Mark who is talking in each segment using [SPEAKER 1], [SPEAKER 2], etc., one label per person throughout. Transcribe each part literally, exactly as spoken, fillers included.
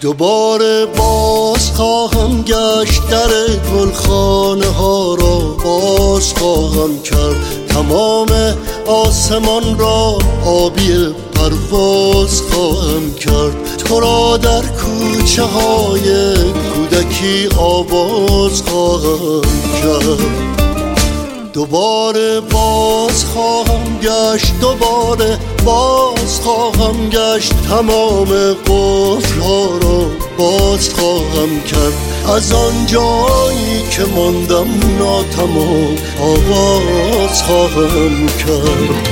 [SPEAKER 1] دوباره باز خواهم گشت، در گلخانه ها را باز خواهم کرد، تمام آسمان را آبی پرواز خواهم کرد، تو را در کوچه های کودکی آواز خواهم کرد. دوباره باز خواهم گشت، دوباره باز خواهم گشت، تمام قفل‌ها را باز خواهم کرد، از آن جایی که ماندم ناتمام آغاز خواهم کرد.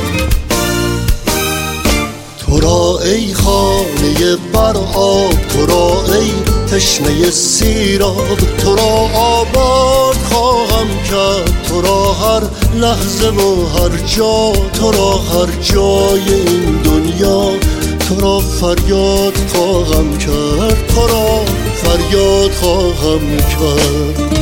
[SPEAKER 1] تو را ای خانه بر آب، تو را ای تشنه سیراب، تو را آباد خواهم کرد، تو را هر لحظه و هر جا، تو را هر جای این دنیا، تو را فریاد خواهم کرد، تو را فریاد خواهم کرد.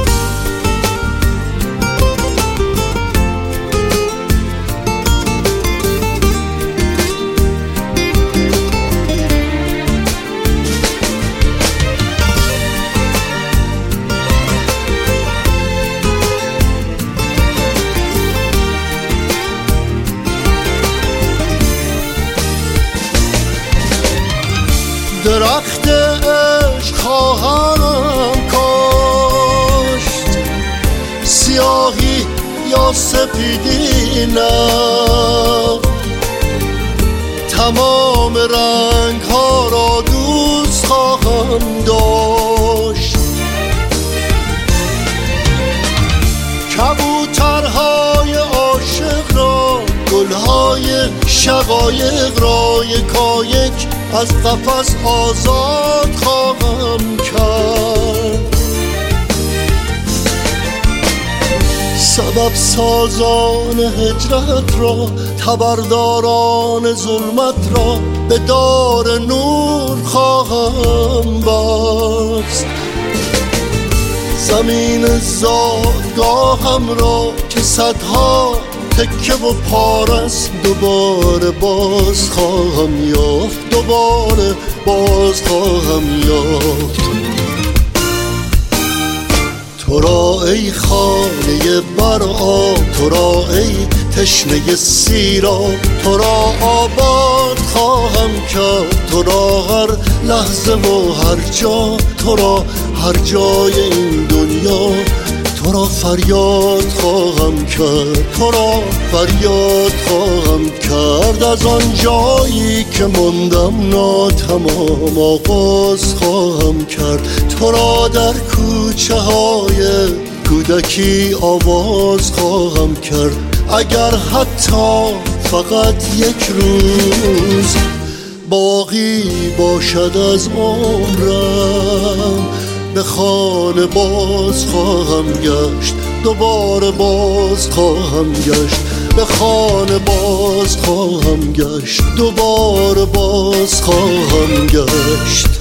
[SPEAKER 1] درخت عشق خواهم کاشت، سیاهی یا سپیدی نه، تمام رنگ ها را دوست خواهم داشت، کبوترهای عاشق را، گلهای شقایق را یکایک از قفس آزاد خواهم کرد، سبب سازان هجرت را، تبرداران ظلمت را به دار نور خواهم بست، زمین زادگاهم را که صدها تکه و پارست دوباره باز خواهم یافت، دوباره باز خواهم یافت. تو را ای خانه بر آب، تو را ای تشنه سیراب، تو را آباد خواهم کرد، تو را هر لحظه و هر جا، تو را هر جای این دنیا، تو را فریاد خواهم کرد، تو را فریاد خواهم کرد، از آن جایی که ماندم ناتمام آغاز خواهم کرد، تو را در کوچه های کودکی آواز خواهم کرد، اگر حتی فقط یک روز باقی باشد از عمرم، به خانه باز خواهم گشت، دوباره باز خواهم گشت، به خانه باز خواهم گشت، دوباره باز خواهم گشت.